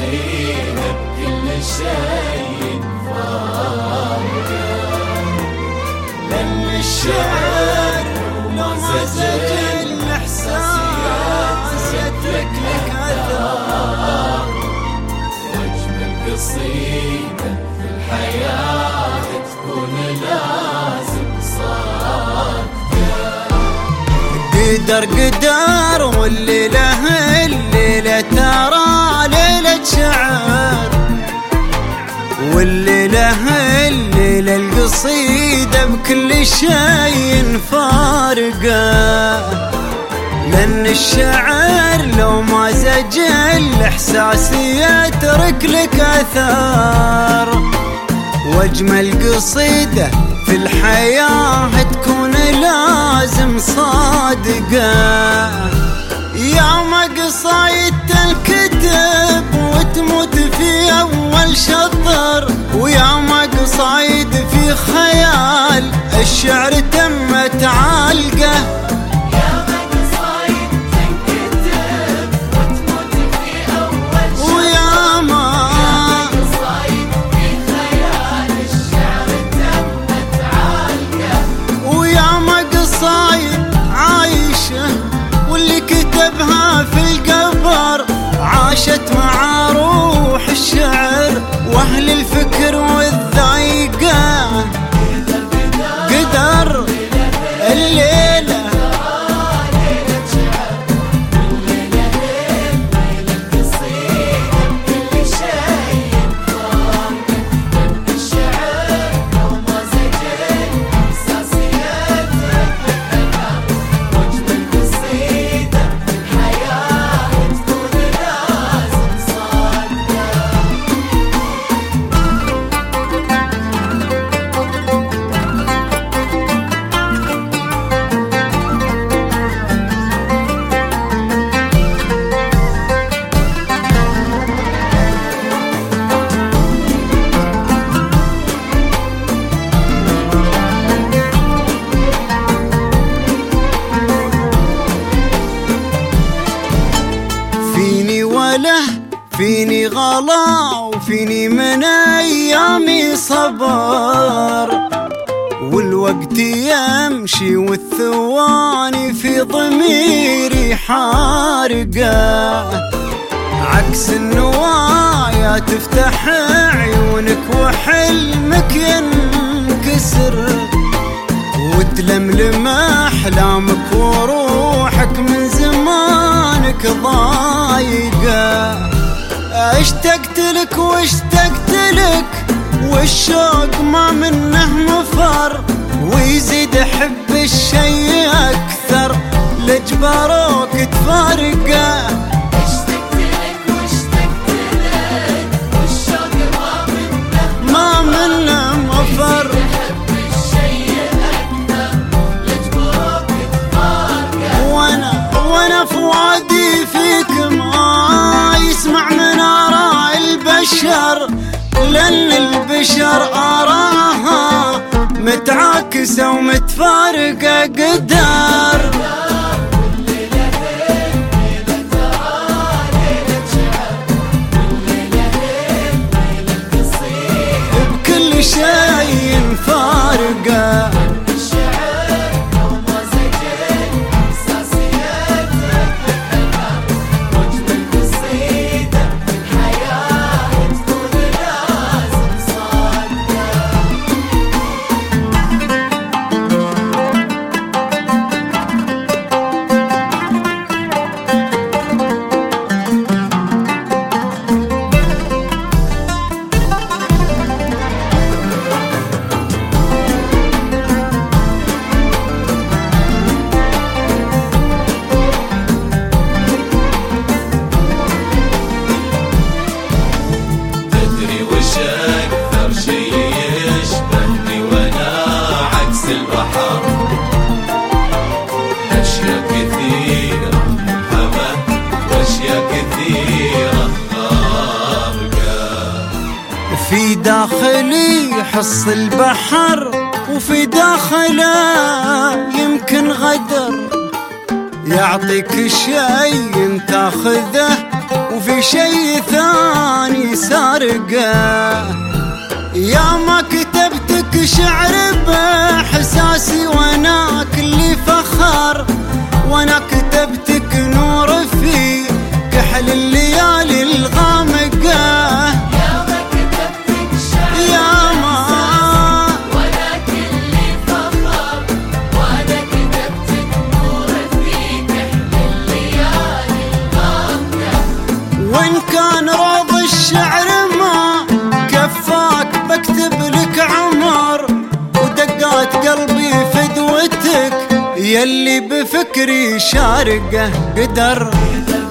القصيدة بكل شيء فارقة، لأن الشعر ومزج الإحساس يترك لك أثر، وأجمل قصيدة في الحياة تكون لازم صادقة. قدر والليلة ترى ليلة شعر، والليلة القصيدة بكل شيء فارقة، لأن الشعر لو ما زج الإحساس يترك لك أثر، وأجمل قصيدة في الحياة تكون لازم صادقة. يا ما قصايد الكتب وتموت في أول شطر، ويا ما قصايد في خيال الشعر تمت عالقة. واللي كتبها في القبر عاشت مع روح الشعر واهل الفكر والذايقة. قدر الليلة فيني غلا وفيني من أيامي صبر، والوقت يمشي والثواني في ضميري حارقة، عكس النوايا تفتح عيونك وحلمك ينكسر، وتلملم أحلامك وروحك من زمانك ضايقة. اشتقت لك واشتقت لك والشوق ما منه مفر، ويزيد احب الشيء اكثر لجبروك تفارقه. اشتقت لك واشتقت لك والشوق ما منه مفر، احب الشيء اكثر لجبروك تفارقه. وانا فؤادي فيك ما يسمع من آراء البشر، لأن البشر آراها متعاكسة ومتفارقة. قدر بكل شيء فارقة. في داخلي حص البحر وفي داخله يمكن غدر، يعطيك شيء تاخذه وفي شيء ثاني فارقة. يا ما كتبتك شعر بإحساسي وانا كلي فخر، وانا كتبتك نور في كحل الليالي الغامقة. يا ما كتبتك شعر يا ما وانا كلي فخر، وانا كتبتك نور في كحل الليالي الغامقة. وإن كان روض الشعر ما كفاك بكتب لك عمر، ودقات قلبي فدوتك يلي بفكري شارقة قدر.